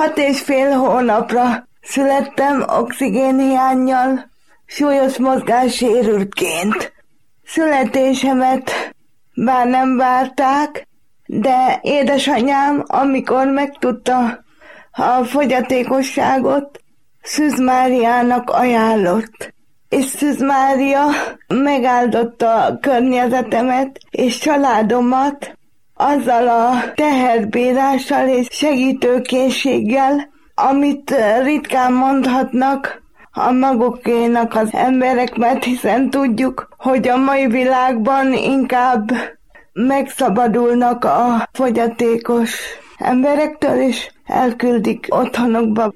6,5 hónapra születtem oxigénhiánnyal, súlyos mozgássérültként. Születésemet bár nem várták, de édesanyám, amikor megtudta a fogyatékosságot, Szűz Máriának ajánlott. És Szűz Mária megáldotta a környezetemet és családomat azzal a teherbírással és segítőkészséggel, amit ritkán mondhatnak a magukénak az emberek, mert hiszen tudjuk, hogy a mai világban inkább megszabadulnak a fogyatékos emberektől, és elküldik otthonokba.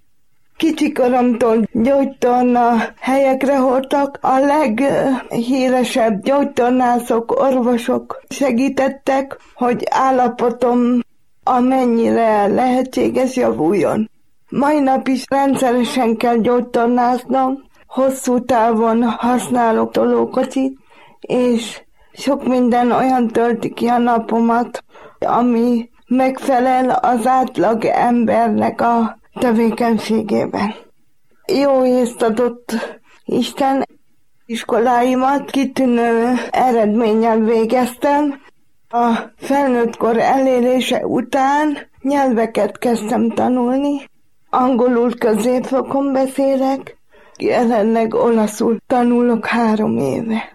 Kicsikoromtól gyógytorna helyekre hordtak, a leghíresebb gyógytornászok, orvosok segítettek, hogy állapotom amennyire lehetséges javuljon. Mai nap is rendszeresen kell gyógytornáznom, hosszú távon használok tolókocsit, és sok minden olyan tölti ki a napomat, ami megfelel az átlag embernek a tevékenységében. Jó észt adott Isten, iskoláimat kitűnő eredménnyel végeztem. A felnőttkor elérése után nyelveket kezdtem tanulni, angolul középfokon beszélek, jelenleg olaszul tanulok 3 éve.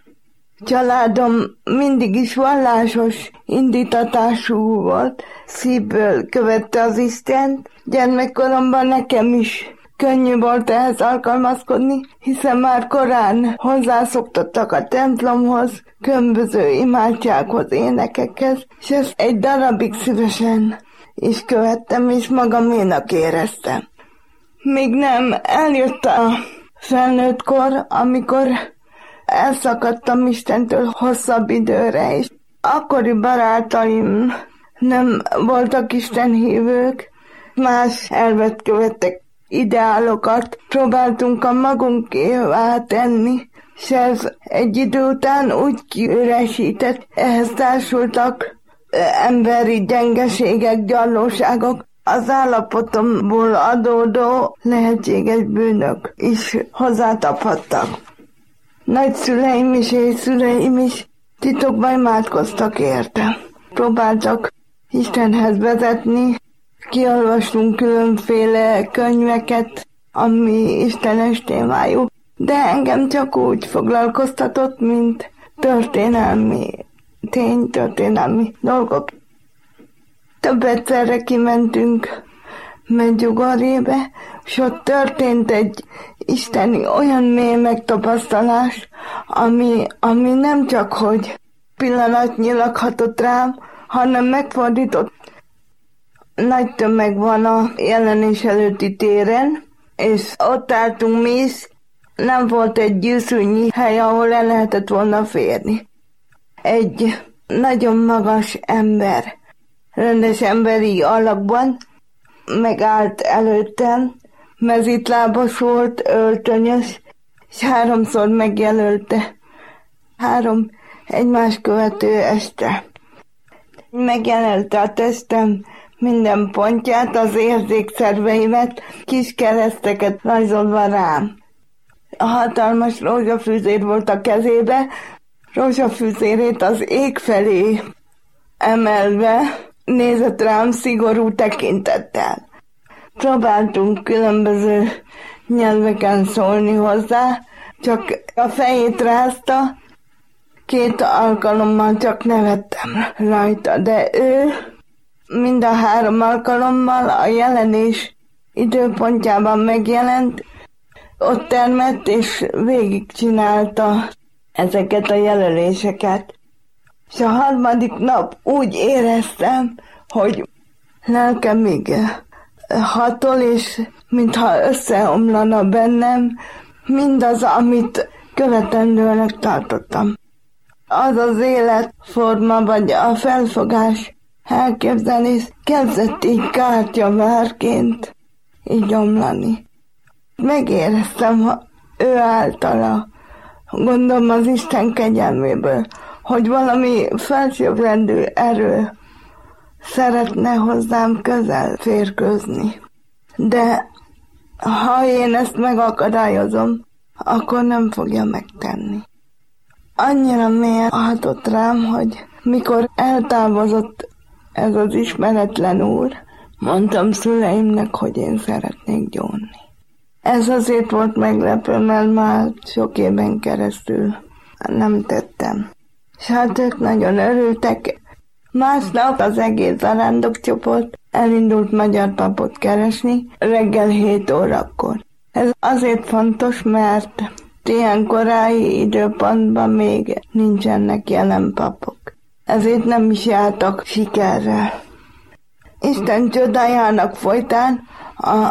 Családom mindig is vallásos indítatású volt, szívből követte az Istent. Gyermekkoromban nekem is könnyű volt ehhez alkalmazkodni, hiszen már korán hozzászoktattak a templomhoz, különböző imádsághoz, énekekhez, és ezt egy darabig szívesen is követtem, és magaménak éreztem. Még nem eljött a felnőttkor, amikor elszakadtam Istentől hosszabb időre, és akkori barátaim nem voltak istenhívők, más elvet követtek, ideálokat próbáltunk a magunkévá tenni, és ez egy idő után úgy kiüresített, ehhez társultak emberi gyengeségek, gyarlóságok, az állapotomból adódó lehetséges bűnök is hozzátapadtak. Nagyszüleim is és szüleim is titokban imádkoztak érte. Próbáltak Istenhez vezetni, kiolvastunk különféle könyveket, ami istenes témájú, de engem csak úgy foglalkoztatott, mint történelmi dolgok. Több egyszerre kimentünk Medjugorjébe, és ott történt egy isteni olyan mély megtapasztalás, ami nem csak hogy pillanatnyilag hatott rám, hanem megfordított. Nagy tömeg van a jelenés előtti téren, és ott álltunk mi is, nem volt egy gyűszűnyi hely, ahol el lehetett volna férni. Egy nagyon magas ember, rendes emberi alakban megállt előttem, mezitlábas volt, öltönyös, és 3-szor megjelölte 3 egymás követő este. Megjelölte a testem minden pontját, az érzékszerveimet, kis kereszteket rajzolva rám. A hatalmas rózsafűzér volt a kezébe, rózsafűzérét az ég felé emelve nézett rám szigorú tekintettel. Próbáltunk különböző nyelveken szólni hozzá, csak a fejét rázta, 2 alkalommal csak nevettem rajta, de ő mind a 3 alkalommal a jelenés időpontjában megjelent, ott termett és végigcsinálta ezeket a jelöléseket. És a 3. nap úgy éreztem, hogy lelkemig hatol, és mintha összeomlana bennem mindaz, amit követendőnek tartottam. Az az életforma, vagy a felfogás, elképzelés kezdett így kártyavárként így omlani. Megéreztem ő általa, gondolom az Isten kegyelméből, hogy valami felsőbbrendű erő szeretne hozzám közel férkőzni. De ha én ezt megakadályozom, akkor nem fogja megtenni. Annyira mélyen hatott rám, hogy mikor eltávozott ez az ismeretlen úr, mondtam szüleimnek, hogy én szeretnék gyónni. Ez azért volt meglepő, mert már sok éven keresztül nem tettem. És hát ők nagyon örültek. Másnap az egész zarándokcsoport elindult magyar papot keresni reggel 7 órakor. Ez azért fontos, mert ilyen korai időpontban még nincsenek jelen papok. Ezért nem is jártak sikerrel. Isten csodájának folytán a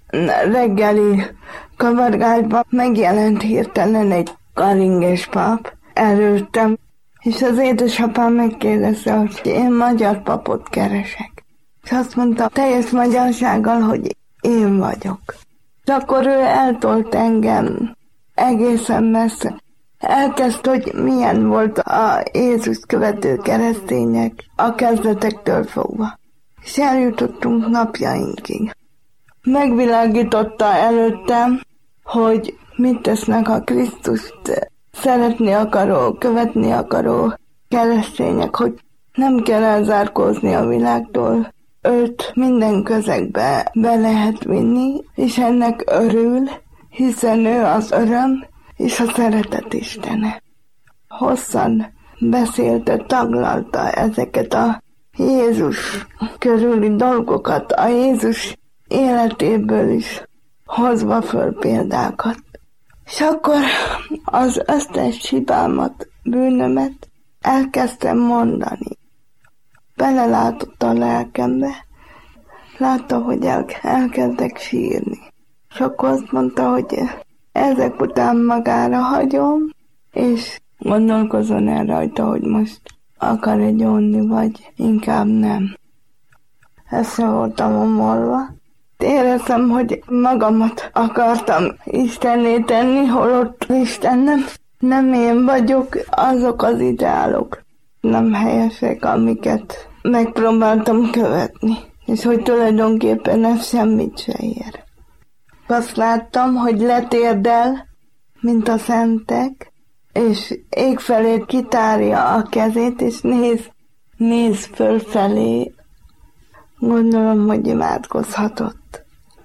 reggeli kavargásban megjelent hirtelen egy karinges pap előttem, és az édesapám megkérdezte, hogy én magyar papot keresek. És azt mondta teljes magyarsággal, hogy én vagyok. És akkor ő eltolt engem egészen messze. Elkezdte, hogy milyen volt a Jézus követő keresztények a kezdetektől fogva. És eljutottunk napjainkig. Megvilágította előttem, hogy mit tesznek a Krisztust szeretni akaró, követni akaró keresztények, hogy nem kell elzárkózni a világtól. Őt minden közegbe be lehet vinni, és ennek örül, hiszen ő az öröm és a szeretet istene. Hosszan beszélte, taglalta ezeket a Jézus körüli dolgokat, a Jézus életéből is hozva föl példákat. És akkor az összes hibámat, bűnömet elkezdtem mondani. Belelátott a lelkembe, látta, hogy elkezdek sírni. És akkor azt mondta, hogy ezek után magára hagyom, és gondolkozzon el rajta, hogy most akar-e gyónni, vagy inkább nem. Össze voltam omolva. Éreztem, hogy magamat akartam Istenné tenni, holott Isten nem én vagyok, azok az ideálok nem helyesek, amiket megpróbáltam követni, és hogy tulajdonképpen ez semmit se ér. Azt láttam, hogy letérdel, mint a szentek, és ég felé kitárja a kezét, és néz fölfelé. Gondolom, hogy imádkozhatott.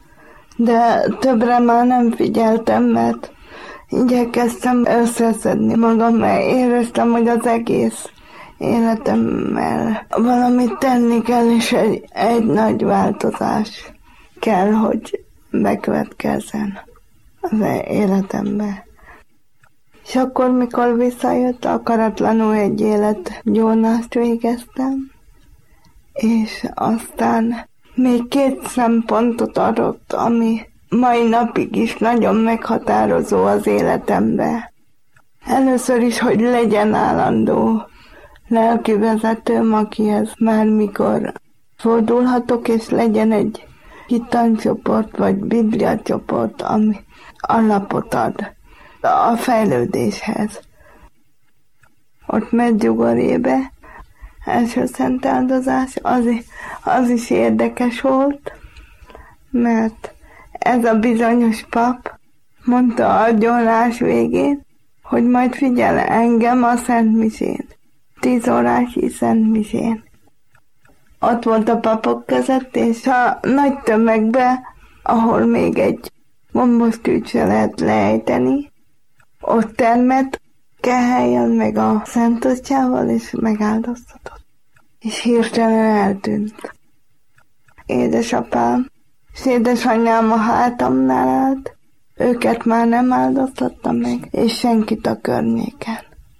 De többre már nem figyeltem, mert igyekeztem összeszedni magam, mert éreztem, hogy az egész életemmel valamit tenni kell, és egy nagy változás kell, hogy bekövetkezzen az életembe. És akkor, mikor visszajött, akaratlanul egy életgyónást végeztem, és aztán még 2 szempontot adott, ami mai napig is nagyon meghatározó az életembe. Először is, hogy legyen állandó lelkivezetőm, akihez bármikor fordulhatok, és legyen egy hittancsoport vagy bibliacsoport, ami alapot ad a fejlődéshez. Ott Medjugorjébe első szent áldozás, az is érdekes volt, mert ez a bizonyos pap mondta a gyónás végén, hogy majd figyel engem a Szent Misén, 10 órási Szent Misén. Ott volt a papok között, és a nagy tömegbe, ahol még egy gombostűt se lehet lejteni, ott termett Kehelyen meg a Szent Atyával, és megáldoztatott. És hirtelen eltűnt. Édesapám és édesanyám a hátamnál állt, őket már nem áldoztatta meg, és senkit a környéken.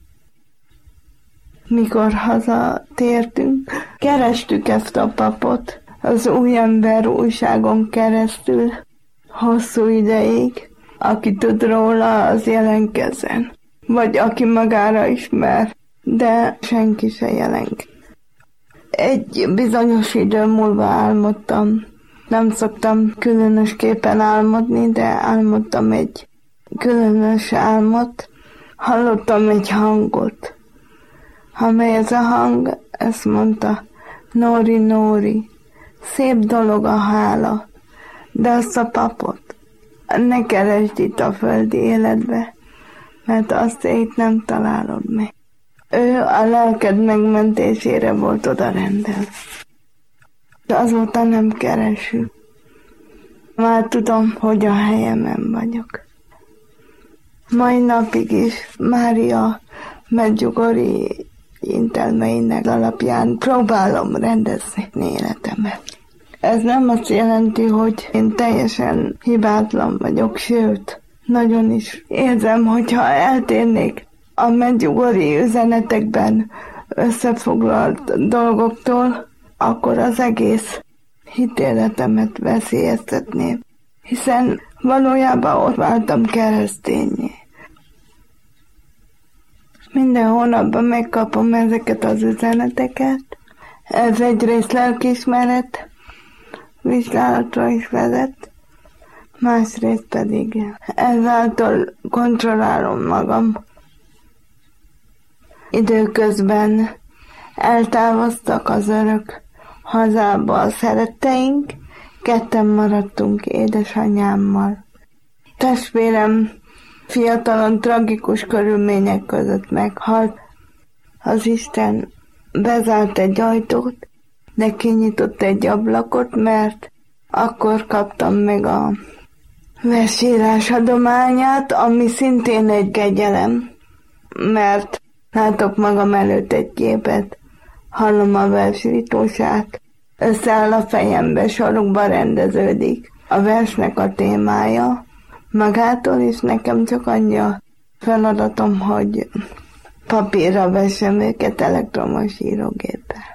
Mikor hazatértünk, kerestük ezt a papot az Új Ember újságon keresztül hosszú ideig, aki tud róla, az jelentkezzen, vagy aki magára ismer, de senki se jelent. Egy bizonyos idő múlva álmodtam. Nem szoktam különösképpen álmodni, de álmodtam egy különös álmot. Hallottam egy hangot, amely ez a hang ezt mondta: Nóri, szép dolog a hála, de azt a papot ne keresd itt a földi életbe, mert azt itt nem találod meg. Ő a lelked megmentésére volt oda rendelve. De azóta nem keresünk. Már tudom, hogy a helyemen vagyok. Mai napig is Mária Medjugorji intelmeinek alapján próbálom rendezni életemet. Ez nem azt jelenti, hogy én teljesen hibátlan vagyok, sőt, nagyon is érzem, hogyha eltérnék a Medjugorji üzenetekben összefoglalt dolgoktól, akkor az egész hitéletemet veszélyeztetném, hiszen valójában ott váltam keresztényé. Minden hónapban megkapom ezeket az üzeneteket. Ez egyrészt lelkiismeret vizsgálatra is vezet, másrészt pedig ezáltal kontrollálom magam. Időközben eltávoztak az örök hazába a szeretteink, ketten maradtunk édesanyámmal. Testvérem fiatalon tragikus körülmények között meghalt. Az Isten bezárt egy ajtót, de kinyitott egy ablakot, mert akkor kaptam meg a versírás adományát, ami szintén egy kegyelem, mert látok magam előtt egy képet, hallom a versítósát, összeáll a fejembe, sorokba rendeződik a versnek a témája, magától is nekem csak annyi a feladatom, hogy papírra vessem őket elektromos írógéppel.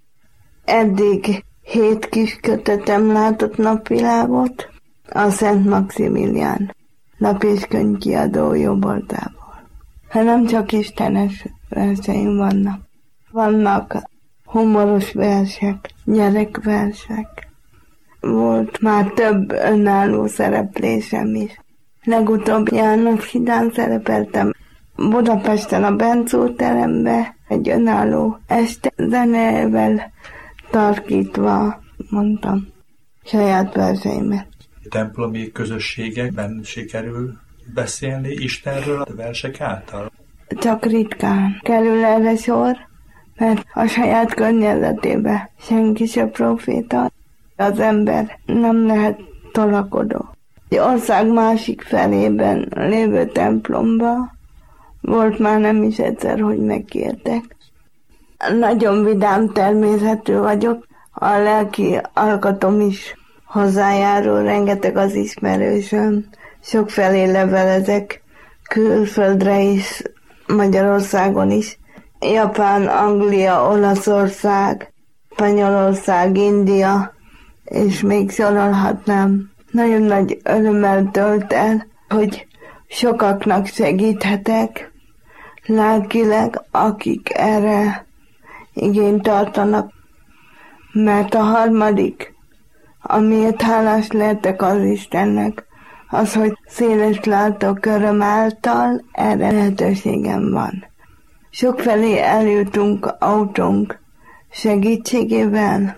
Eddig 7 kis kötetem látott napvilágot a Szent Maximilián lap- és könyvkiadó jobboldából. Nem csak istenes verseim vannak. Vannak humoros versek, gyerekversek. Volt már több önálló szereplésem is. Legutóbb János hídán szerepeltem Budapesten a Bencó terembe, egy önálló este zenével tarkítva mondtam saját verseimet. Templomi közösségekben sikerül beszélni Istenről a versek által? Csak ritkán kerül erre sor, mert a saját környezetébe senki se proféta. Az ember nem lehet tolakodó. Egy ország másik felében lévő templomba volt már nem is egyszer, hogy megkértek. Nagyon vidám természetű vagyok, a lelki alkatom is hozzájárul, rengeteg az ismerősöm, sokfelé levelezek, külföldre is, Magyarországon is, Japán, Anglia, Olaszország, Spanyolország, India, és még sorolhatnám. Nagyon nagy örömmel tölt el, hogy sokaknak segíthetek, lelkileg, akik erre igényt tartanak, mert a harmadik, amiért hálás lehetek az Istennek, az, hogy széles látóköröm által erre lehetőségem van. Sokfelé eljutunk autónk segítségével,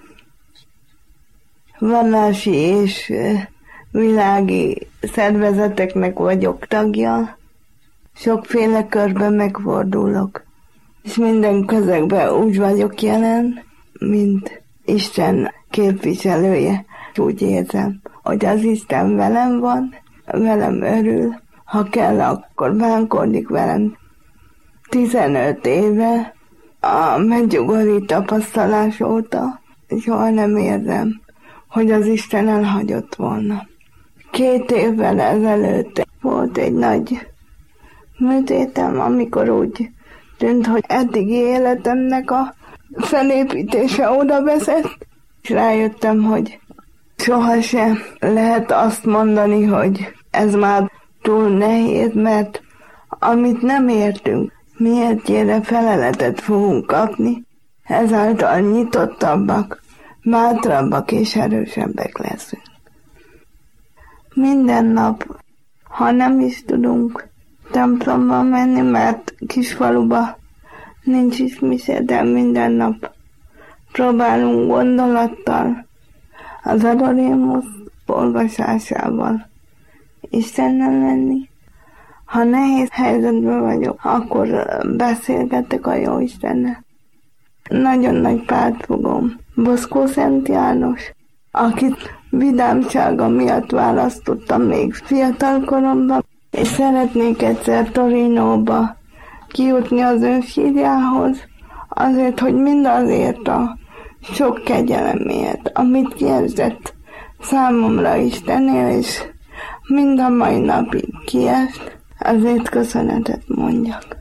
vallási és világi szervezeteknek vagyok tagja, sokféle körben megfordulok, és minden közegben úgy vagyok jelen, mint Isten képviselője. Úgy érzem, hogy az Isten velem van, velem örül, ha kell, akkor bánkodik velem. 15 éve a Medjugorji tapasztalás óta soha nem érzem, hogy az Isten elhagyott volna. 2 évvel ezelőtt volt egy nagy műtétem, amikor úgy tűnt, hogy eddigi életemnek a felépítése oda vezet, és rájöttem, hogy sohasem lehet azt mondani, hogy ez már túl nehéz, mert amit nem értünk, miértjére feleletet fogunk kapni, ezáltal nyitottabbak, bátrabbak és erősebbek leszünk. Minden nap, ha nem is tudunk templomba menni, mert kisfaluba nincs is mise, de minden nap próbálunk gondolattal, az Adorémus olvasásával Istennel lenni. Ha nehéz helyzetben vagyok, akkor beszélgetek a Jóistennel. Nagyon nagy pártfogom Boszkó Szent János, akit vidámsága miatt választottam még fiatal koromban, és szeretnék egyszer Torinóba kijutni az ő sírjához, azért, hogy mindazért a sok kegyelemért, amit kiesett számomra Istennél, és mind a mai napig kiesett, azért köszönetet mondjak.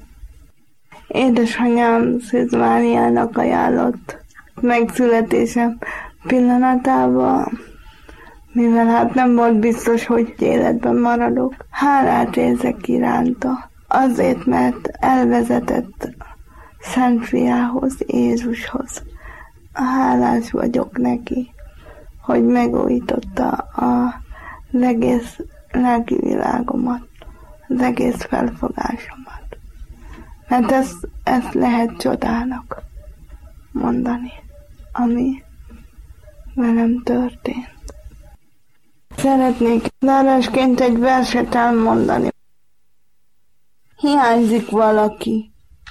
Édesanyám Szűz Máriának ajánlott megszületésem pillanatában, mivel hát nem volt biztos, hogy életben maradok, hálát érzek iránta. Azért, mert elvezetett Szent Fiához, Jézushoz. Hálás vagyok neki, hogy megújította az egész lelki világomat, az egész felfogásomat. Mert ezt lehet csodának mondani, ami velem történt. Szeretnék zárásként egy verset elmondani. Hiányzik valaki,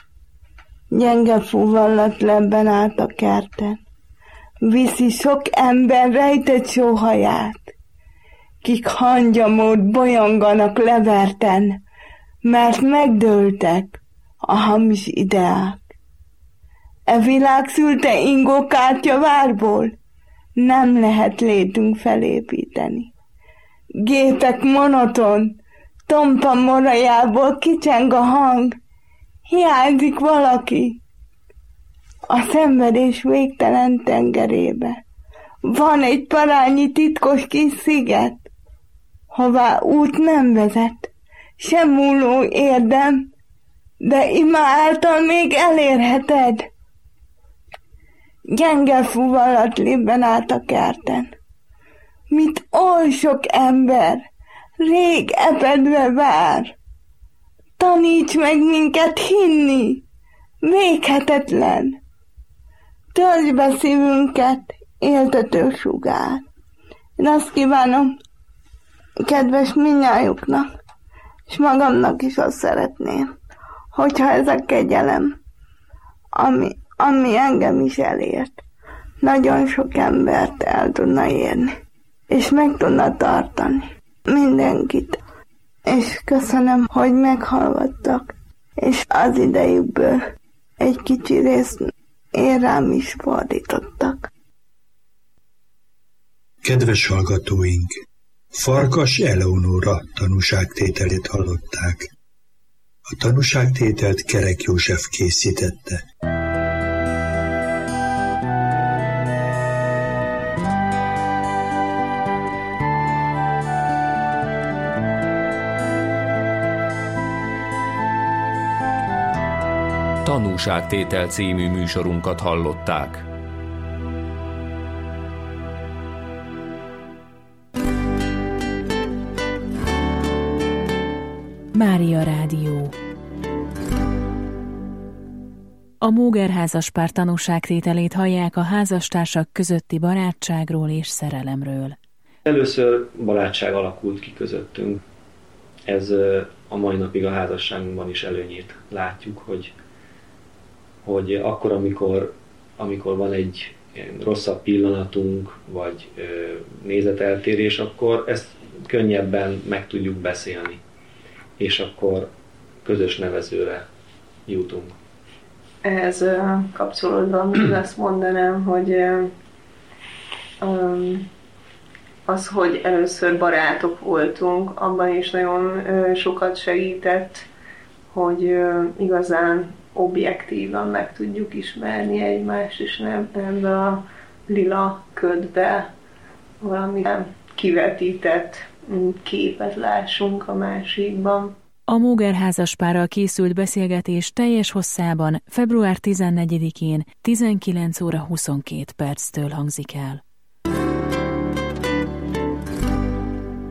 gyenge fúvallat lebben át a kerten. Viszi sok ember rejtett sóhaját, kik hangyamód bolyonganak leverten, mert megdőltek a hamis ideák. E világ szülte ingókártya várból, nem lehet létünk felépíteni. Gépek monoton, tompa morajából kicseng a hang, hiányzik valaki. A szenvedés végtelen tengerébe van egy parányi titkos kis sziget, hová út nem vezet, sem múló érdem, de ima által még elérheted. Gyenge fuvalat libben át a kerten, mit oly sok ember rég epedve vár. Taníts meg minket hinni, véghetetlen. Töltsd be szívünket, éltető sugár. Én azt kívánom kedves mindnyájuknak, és magamnak is azt szeretném, hogyha ez a kegyelem, ami engem is elért, nagyon sok embert el tudna érni, és meg tudna tartani mindenkit. És köszönöm, hogy meghallgattak, és az idejükből egy kicsi részt én rám is fordítottak. Kedves hallgatóink! Farkas Eleonóra tanúságtételét hallották. A tanúságtételt Kerek József készítette. Tanúságtétel című műsorunkat hallották. Mária Rádió. A Móger házaspár tanúságtételét hallják a házastársak közötti barátságról és szerelemről. Először barátság alakult ki közöttünk. Ez a mai napig a házasságunkban is előnyét látjuk, hogy akkor, amikor van egy rosszabb pillanatunk, vagy nézeteltérés, akkor ezt könnyebben meg tudjuk beszélni, és akkor közös nevezőre jutunk. Ehhez kapcsolódva azt mondanám, hogy az, hogy először barátok voltunk, abban is nagyon sokat segített, hogy igazán objektívan meg tudjuk ismerni egymást, és nem ebbe a lila ködbe valami kivetített képet lássunk a másikban. A Móger házaspárral készült beszélgetés teljes hosszában február 14-én 19 óra 22 perctől hangzik el.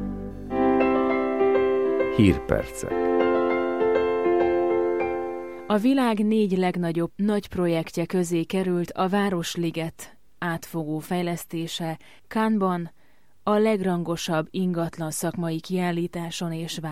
Hírpercek. A világ 4 legnagyobb nagy projektje közé került a Városliget átfogó fejlesztése Cannes-ban, a legrangosabb ingatlan szakmai kiállításon és